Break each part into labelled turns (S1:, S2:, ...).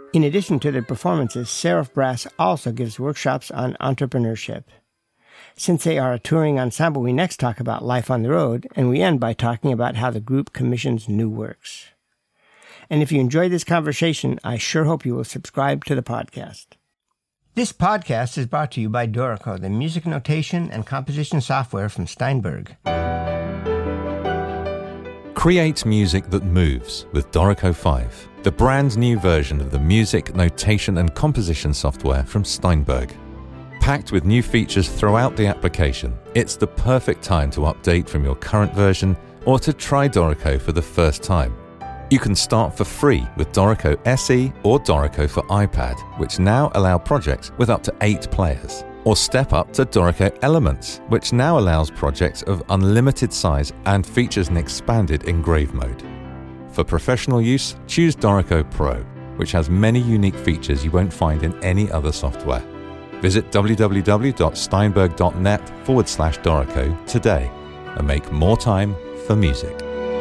S1: In addition to their performances, Seraph Brass also gives workshops on entrepreneurship. Since they are a touring ensemble, we next talk about life on the road, and we end by talking about how the group commissions new works. And if you enjoyed this conversation, I sure hope you will subscribe to the podcast. This podcast is brought to you by Dorico, the music notation and composition software from Steinberg.
S2: Create music that moves with Dorico 5, the brand new version of the music notation and composition software from Steinberg. Packed with new features throughout the application, it's the perfect time to update from your current version or to try Dorico for the first time. You can start for free with Dorico SE or Dorico for iPad, which now allow projects with up to 8 players. Or step up to Dorico Elements, which now allows projects of unlimited size and features an expanded engrave mode. For professional use, choose Dorico Pro, which has many unique features you won't find in any other software. Visit www.steinberg.net/Dorico today and make more time for music.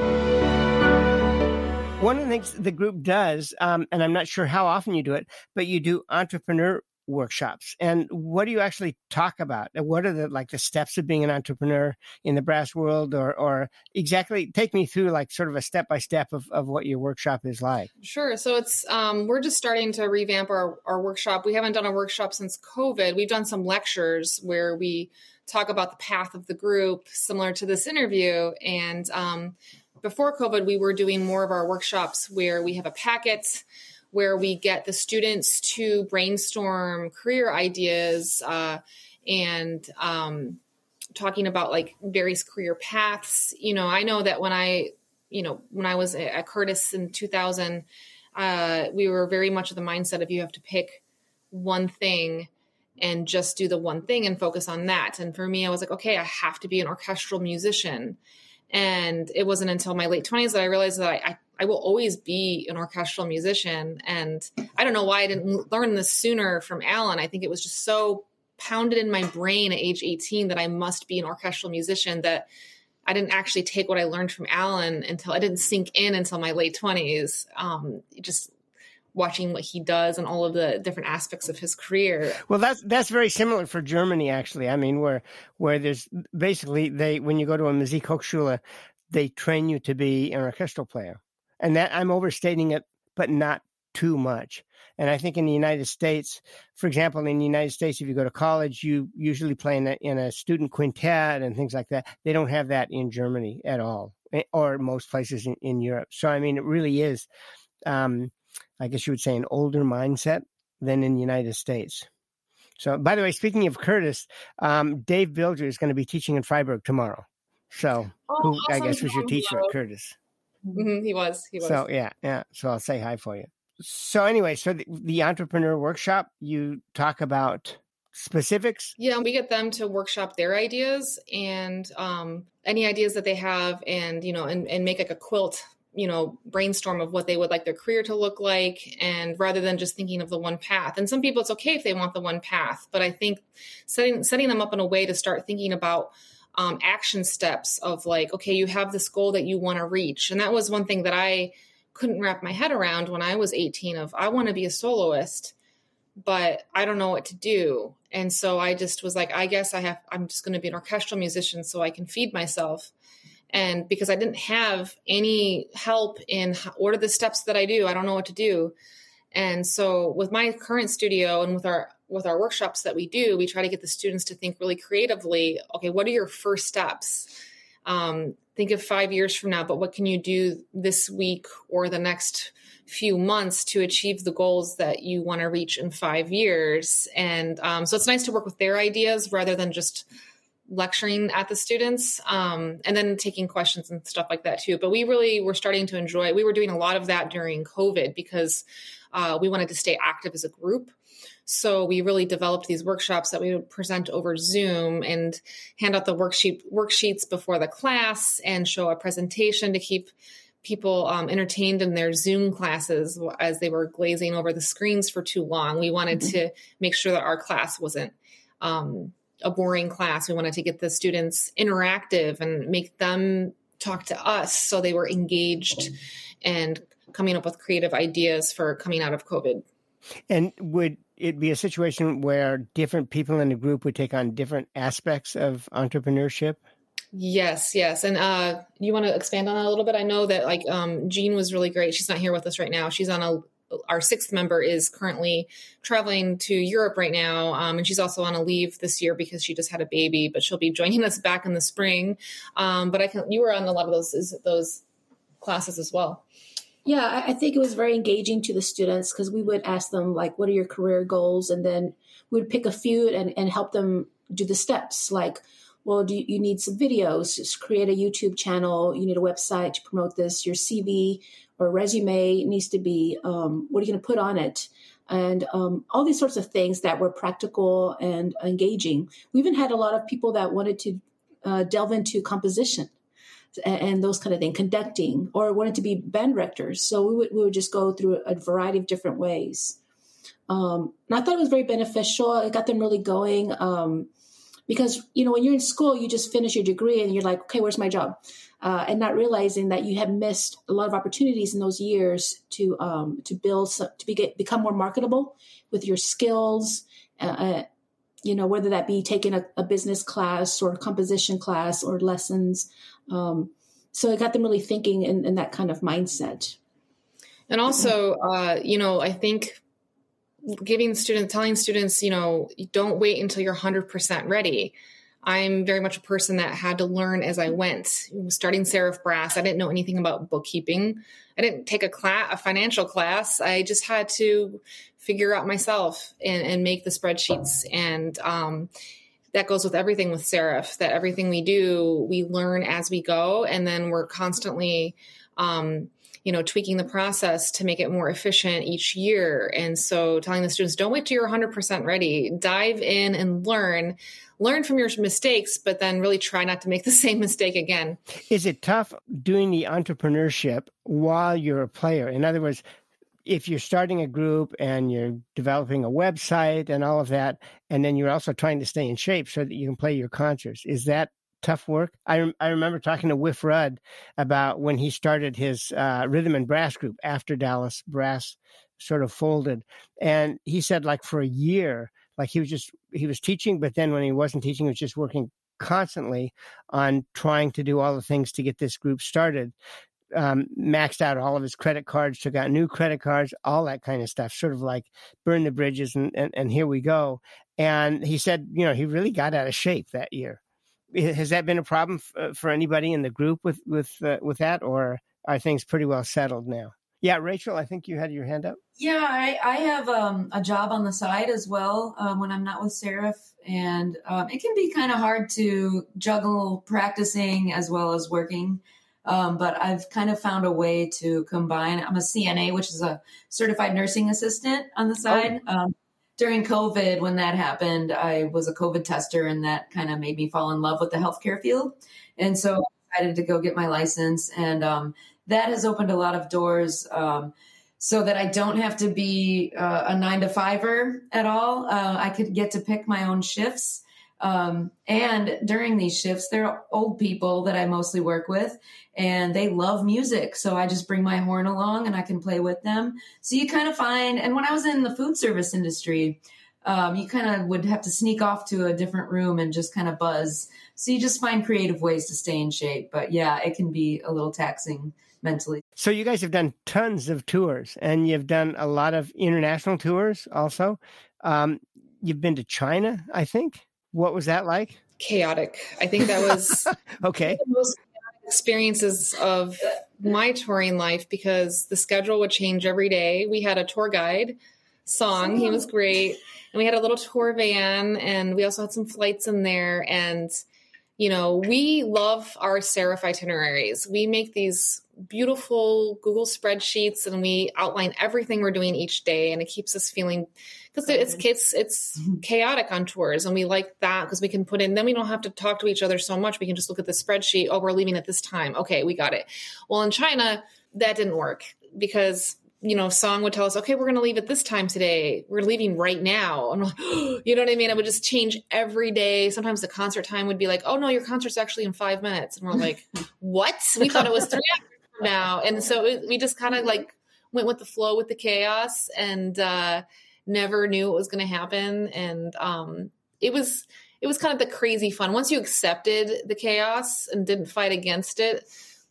S1: One of the things the group does, and I'm not sure how often you do it, but you do entrepreneur workshops. And what do you actually talk about? What are the steps of being an entrepreneur in the brass world, or exactly take me through sort of a step-by-step of what your workshop is like?
S3: Sure. So it's, we're just starting to revamp our workshop. We haven't done a workshop since COVID. We've done some lectures where we talk about the path of the group, similar to this interview. And, before COVID, we were doing more of our workshops where we have a packet where we get the students to brainstorm career ideas and talking about various career paths. I know that when I was at Curtis in 2000, we were very much of the mindset of you have to pick one thing and just do the one thing and focus on that. And for me, I was like, okay, I have to be an orchestral musician. And it wasn't until my late 20s that I realized that I will always be an orchestral musician. And I don't know why I didn't learn this sooner from Alan. I think it was just so pounded in my brain at age 18 that I must be an orchestral musician that I didn't actually take what I learned from Alan until it didn't sink in until my late 20s. Just watching what he does and all of the different aspects of his career.
S1: Well, that's very similar for Germany, actually. I mean, where there's basically when you go to a Musikhochschule, they train you to be an orchestral player. And that I'm overstating it, but not too much. And I think in the United States, for example, if you go to college, you usually play in a student quintet and things like that. They don't have that in Germany at all, or most places in Europe. So, I mean, it really is, I guess you would say, an older mindset than in the United States. So, by the way, speaking of Curtis, Dave Bilger is going to be teaching in Freiburg tomorrow. So, who awesome. I guess was your teacher at Curtis.
S3: Mm-hmm. He was.
S1: So, yeah. So I'll say hi for you. So anyway, the entrepreneur workshop, you talk about specifics?
S3: Yeah, we get them to workshop their ideas and any ideas that they have and make a quilt, brainstorm of what they would like their career to look like. And rather than just thinking of the one path. And some people, it's okay if they want the one path, but I think setting them up in a way to start thinking about action steps of okay, you have this goal that you want to reach. And that was one thing that I couldn't wrap my head around when I was 18 of I want to be a soloist, but I don't know what to do. And so I just was like, I guess I'm just going to be an orchestral musician so I can feed myself. And because I didn't have any help in what are the steps that I do, I don't know what to do. And so with my current studio and with our workshops that we do, we try to get the students to think really creatively. Okay, what are your first steps? Think of 5 years from now, but what can you do this week or the next few months to achieve the goals that you want to reach in 5 years? And so it's nice to work with their ideas rather than just lecturing at the students and then taking questions and stuff like that too. But we really were starting to enjoy, we were doing a lot of that during COVID because we wanted to stay active as a group. So we really developed these workshops that we would present over Zoom and hand out the worksheets before the class and show a presentation to keep people entertained in their Zoom classes as they were glazing over the screens for too long. We wanted to make sure that our class wasn't a boring class. We wanted to get the students interactive and make them talk to us so they were engaged and coming up with creative ideas for coming out of COVID.
S1: And would it be a situation where different people in the group would take on different aspects of entrepreneurship?
S3: Yes. And you want to expand on that a little bit? I know that like Jean was really great. She's not here with us right now. She's on our sixth member is currently traveling to Europe right now. And she's also on a leave this year because she just had a baby, but she'll be joining us back in the spring. But you were on a lot of those classes as well.
S4: Yeah, I think it was very engaging to the students because we would ask them, like, what are your career goals? And then we would pick a few and help them do the steps. Like, well, you need some videos, just create a YouTube channel. You need a website to promote this. Your CV or resume needs to be, what are you going to put on it? And all these sorts of things that were practical and engaging. We even had a lot of people that wanted to delve into composition and those kind of things, conducting, or wanted to be band directors. So we would just go through a variety of different ways. And I thought it was very beneficial. It got them really going because, when you're in school, you just finish your degree and you're like, okay, where's my job? And not realizing that you have missed a lot of opportunities in those years to build, become more marketable with your skills, whether that be taking a business class or a composition class or lessons. So it got them really thinking in that kind of mindset.
S3: And also, I think telling students, don't wait until you're 100% ready. I'm very much a person that had to learn as I went. Starting Serif Brass, I didn't know anything about bookkeeping. I didn't take a financial class. I just had to figure out myself and make the spreadsheets. And that goes with everything with Serif, that everything we do, we learn as we go. And then we're constantly, tweaking the process to make it more efficient each year. And so telling the students, don't wait till you're 100% ready. Dive in and learn from your mistakes, but then really try not to make the same mistake again.
S1: Is it tough doing the entrepreneurship while you're a player? In other words, if you're starting a group and you're developing a website and all of that, and then you're also trying to stay in shape so that you can play your concerts, is that tough work? I remember talking to Whiff Rudd about when he started his rhythm and brass group after Dallas Brass sort of folded. And he said, like, for a year, like he was teaching, but then when he wasn't teaching, he was just working constantly on trying to do all the things to get this group started. Maxed out all of his credit cards, took out new credit cards, all that kind of stuff, sort of like burn the bridges and here we go. And he said, he really got out of shape that year. Has that been a problem for anybody in the group with that, or are things pretty well settled now? Yeah, Rachel, I think you had your hand up.
S5: Yeah, I have a job on the side as well when I'm not with Serif, and it can be kind of hard to juggle practicing as well as working. But I've kind of found a way to combine. I'm a CNA, which is a certified nursing assistant on the side. Oh. During COVID, when that happened, I was a COVID tester, and that kind of made me fall in love with the healthcare field. And so I decided to go get my license, and that has opened a lot of doors so that I don't have to be a 9-to-5er at all. I could get to pick my own shifts. And during these shifts, there are old people that I mostly work with, and they love music. So I just bring my horn along and I can play with them. So you kind of find, and when I was in the food service industry, you kind of would have to sneak off to a different room and just kind of buzz. So you just find creative ways to stay in shape. But yeah, it can be a little taxing mentally.
S1: So you guys have done tons of tours, and you've done a lot of international tours also. You've been to China, I think. What was that like?
S3: Chaotic. I think that was
S1: okay.
S3: One of the most chaotic experiences of my touring life because the schedule would change every day. We had a tour guide, Song. He was great. And we had a little tour van, and we also had some flights in there. And, we love our Serif itineraries. We make these beautiful Google spreadsheets, and we outline everything we're doing each day. And it keeps us feeling, because it's chaotic on tours, and we like that because we can put in, then we don't have to talk to each other so much. We can just look at the spreadsheet. Oh, we're leaving at this time. Okay, we got it. Well, in China, that didn't work because, Song would tell us, okay, we're going to leave at this time today. We're leaving right now. And we're like, you know what I mean? It would just change every day. Sometimes the concert time would be like, oh no, your concert's actually in 5 minutes. And we're like, what? We thought it was 3 hours from now. And so we just kind of like went with the flow with the chaos and never knew what was going to happen. And it was kind of the crazy fun. Once you accepted the chaos and didn't fight against it,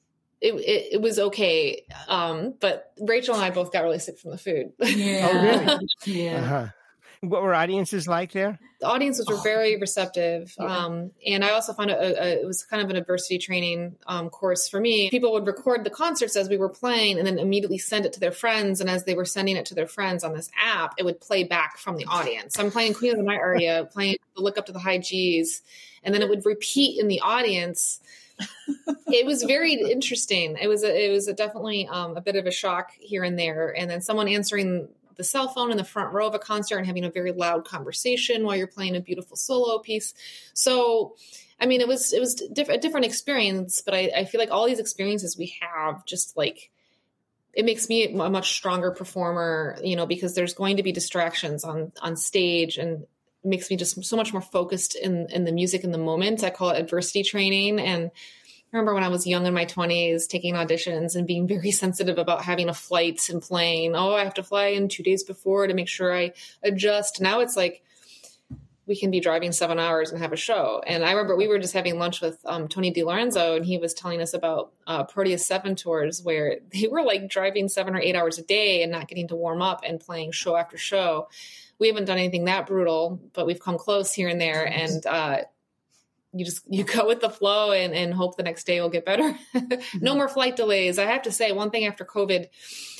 S3: it was okay. But Rachel and I both got really sick from the food.
S5: Yeah.
S1: Oh, really?
S5: Yeah.
S1: Uh-huh. What were audiences like there?
S3: The audiences were very receptive. And I also found it was kind of an adversity training course for me. People would record the concerts as we were playing and then immediately send it to their friends. And as they were sending it to their friends on this app, it would play back from the audience. So I'm playing Queen of the Night aria, playing Look Up to the High G's, and then it would repeat in the audience. It was very interesting. It was definitely a bit of a shock here and there. And then someone answering the cell phone in the front row of a concert and having a very loud conversation while you're playing a beautiful solo piece. So, I mean, it was a different experience, but I feel like all these experiences we have just like, it makes me a much stronger performer, because there's going to be distractions on stage, and it makes me just so much more focused in the music in the moment. I call it adversity training. And I remember when I was young in my 20s, taking auditions and being very sensitive about having a flight and playing, I have to fly in 2 days before to make sure I adjust. Now it's like, we can be driving 7 hours and have a show. And I remember we were just having lunch with Tony DiLorenzo, and he was telling us about Proteus 7 tours where they were like driving 7 or 8 hours a day and not getting to warm up and playing show after show. We haven't done anything that brutal, but we've come close here and there. And you go with the flow and hope the next day will get better. No more flight delays. I have to say one thing after COVID,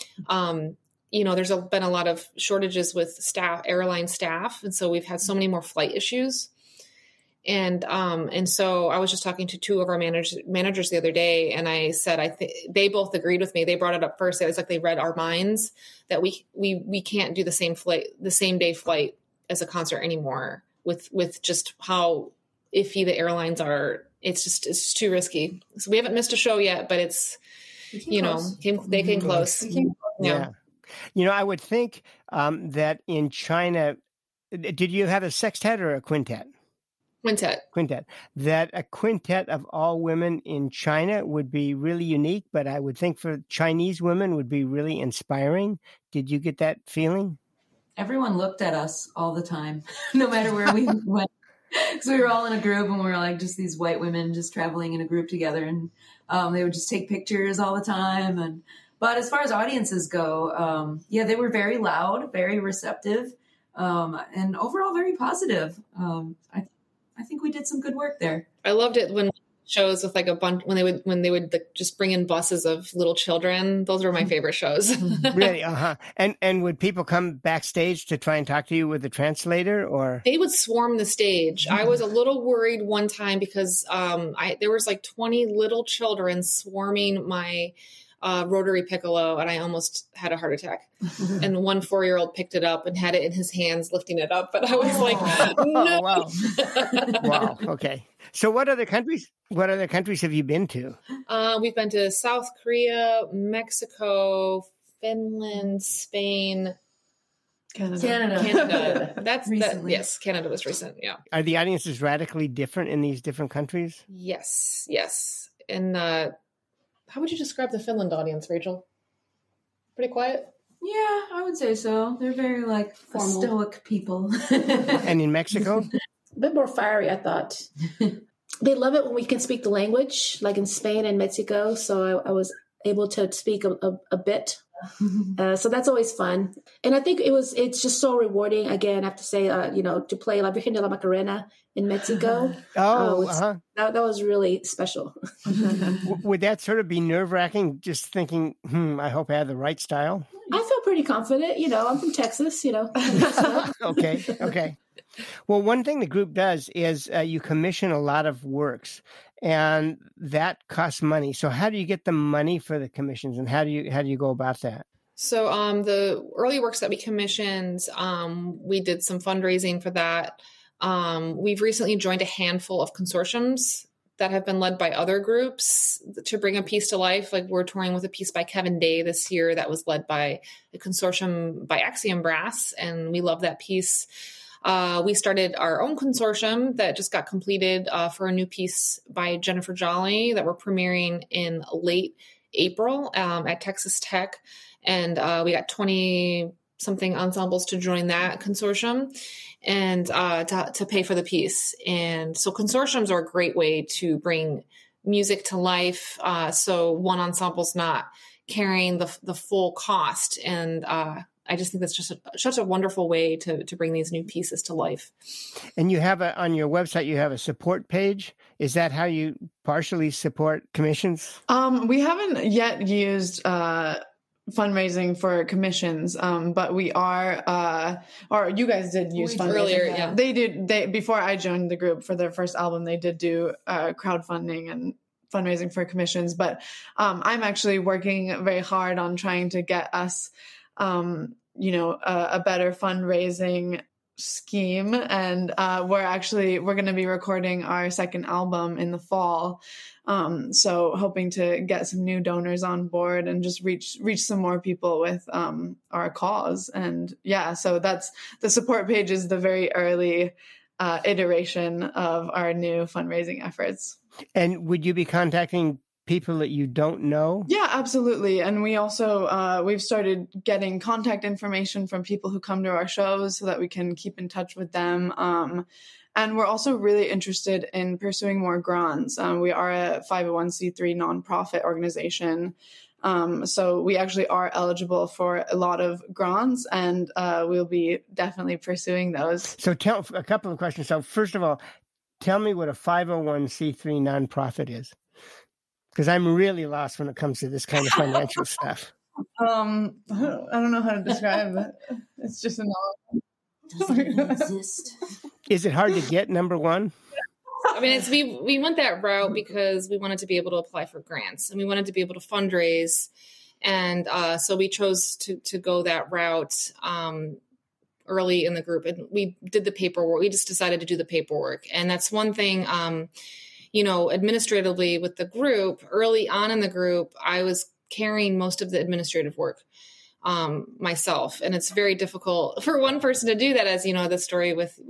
S3: there's been a lot of shortages with airline staff. And so we've had so many more flight issues. And so I was just talking to two of our managers the other day, and I said, they both agreed with me. They brought it up first. It's like they read our minds that we can't do the same day flight as a concert anymore with just how iffy the airlines are. It's too risky. So we haven't missed a show yet, but it's, they came close.
S1: Yeah. I would think that in China, did you have a sextet or a quintet? Quintet. That a quintet of all women in China would be really unique, but I would think for Chinese women would be really inspiring. Did you get that feeling?
S5: Everyone looked at us all the time, no matter where we went. So we were all in a group, and we were like just these white women just traveling in a group together, and they would just take pictures all the time. But as far as audiences go, they were very loud, very receptive, and overall very positive. I think we did some good work there.
S3: I loved it when shows with like a bunch when they would like, just bring in buses of little children. Those were my favorite shows.
S1: Really? And would people come backstage to try and talk to you with a translator, or
S3: they would swarm the stage? I was a little worried one time because there was like 20 little children swarming my rotary piccolo, and I almost had a heart attack. And one 4-year-old picked it up and had it in his hands, lifting it up. But I was like, no.
S1: Oh, wow. Okay. So what other countries have you been to?
S3: We've been to South Korea, Mexico, Finland, Spain, Canada. Yes, Canada was recent. Yeah.
S1: Are the audiences radically different in these different countries?
S3: Yes. And how would you describe the Finland audience, Rachel? Pretty quiet?
S5: Yeah, I would say so. They're very like formal, stoic people.
S1: And in Mexico?
S4: A bit more fiery, I thought. They love it when we can speak the language, like in Spain and Mexico. So I was able to speak a bit. So that's always fun. And I think it's just so rewarding. Again, I have to say, to play La Virgen de la Macarena in Mexico. That was really special.
S1: Would that sort of be nerve-wracking, just thinking, I hope I have the right style?
S4: I feel pretty confident. I'm from Texas,
S1: Okay. Well, one thing the group does is you commission a lot of works, and that costs money. So how do you get the money for the commissions, and how do you go about that?
S3: So the early works that we commissioned, we did some fundraising for that. We've recently joined a handful of consortiums that have been led by other groups to bring a piece to life. Like we're touring with a piece by Kevin Day this year that was led by a consortium by Axiom Brass, and we love that piece. We started our own consortium that just got completed for a new piece by Jennifer Jolly that we're premiering in late April at Texas Tech. And we got 20 something ensembles to join that consortium and to pay for the piece. And so consortiums are a great way to bring music to life. So one ensemble's not carrying the full cost. And I just think that's just such a wonderful way to bring these new pieces to life.
S1: And you have on your website, you have a support page. Is that how you partially support commissions?
S6: We haven't yet used fundraising for commissions, but we are, or you guys did use fundraising
S3: earlier. Yeah,
S6: they did. Before I joined the group for their first album, they did do crowdfunding and fundraising for commissions. But I'm actually working very hard on trying to get us, a better fundraising scheme. And we're going to be recording our second album in the fall. So hoping to get some new donors on board and just reach some more people with our cause. And yeah, so that's the support page is the very early iteration of our new fundraising efforts.
S1: And would you be contacting people that you don't know?
S6: Yeah, absolutely. And we also, we've started getting contact information from people who come to our shows so that we can keep in touch with them. And we're also really interested in pursuing more grants. We are a 501c3 nonprofit organization. So we actually are eligible for a lot of grants, and we'll be definitely pursuing those.
S1: So tell a couple of questions. So first of all, tell me what a 501c3 nonprofit is, because I'm really lost when it comes to this kind of financial stuff.
S6: I don't know how to describe it. It's just a knowledge.
S4: Doesn't even exist.
S1: Is it hard to get, number one?
S3: I mean, we went that route because we wanted to be able to apply for grants and we wanted to be able to fundraise. And so we chose to go that route early in the group. And we did the paperwork. We just decided to do the paperwork. And that's one thing, administratively with the group, early on in the group, I was carrying most of the administrative work myself. And it's very difficult for one person to do that, as you know, the story with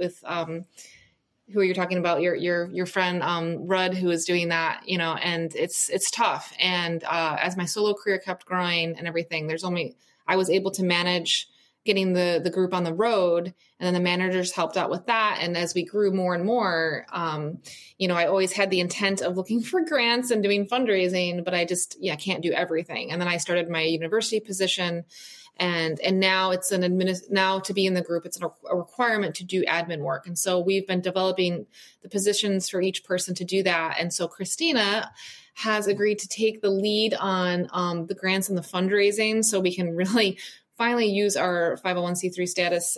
S3: who you're talking about, your friend Rudd, who is doing that, and it's tough. And as my solo career kept growing and everything, I was able to manage getting the group on the road, and then the managers helped out with that. And as we grew more and more, I always had the intent of looking for grants and doing fundraising, but I just, can't do everything. And then I started my university position, and now it's now to be in the group, it's a requirement to do admin work. And so we've been developing the positions for each person to do that. And so Christina has agreed to take the lead on the grants and the fundraising, so we can really finally use our 501c3 status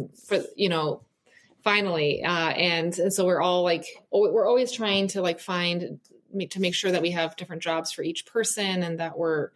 S3: finally. And so we're all we're always trying to to make sure that we have different jobs for each person, and that we're,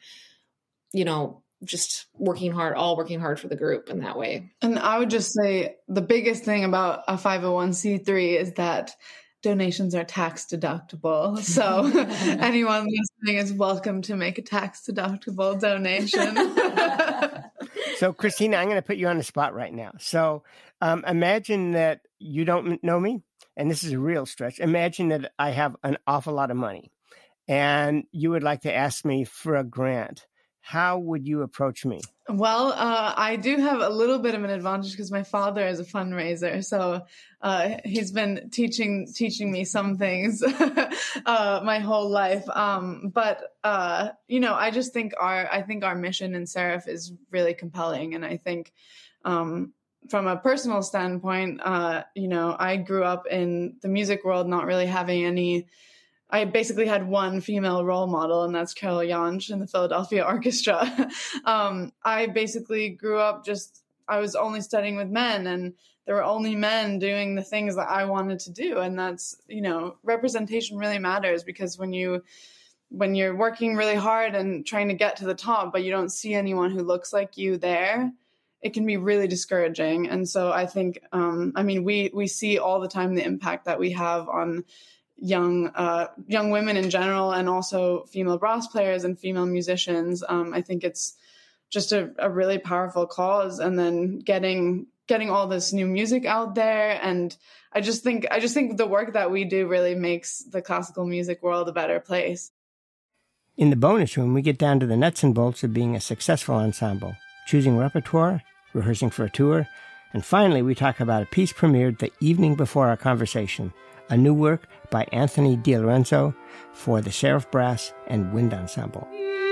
S3: just working hard for the group in that way.
S6: And I would just say the biggest thing about a 501c3 is that donations are tax deductible. So anyone listening is welcome to make a tax deductible donation.
S1: So Christina, I'm going to put you on the spot right now. So imagine that you don't know me, and this is a real stretch. Imagine that I have an awful lot of money and you would like to ask me for a grant. How would you approach me?
S6: Well, I do have a little bit of an advantage because my father is a fundraiser. So he's been teaching me some things my whole life. But I just think our mission in Seraph is really compelling. And I think from a personal standpoint, I grew up in the music world not really having I basically had one female role model, and that's Carol Jansch in the Philadelphia Orchestra. I basically grew up I was only studying with men, and there were only men doing the things that I wanted to do. And that's, representation really matters, because when you're working really hard and trying to get to the top, but you don't see anyone who looks like you there, it can be really discouraging. And so I think, we see all the time the impact that we have on young women in general, and also female brass players and female musicians. I think it's just a really powerful cause, and then getting all this new music out there. And I just think the work that we do really makes the classical music world a better place.
S1: In the bonus room, we get down to the nuts and bolts of being a successful ensemble, choosing repertoire, rehearsing for a tour, and finally we talk about a piece premiered the evening before our conversation, a new work by Anthony DiLorenzo for the Seraph Brass and Wind Ensemble.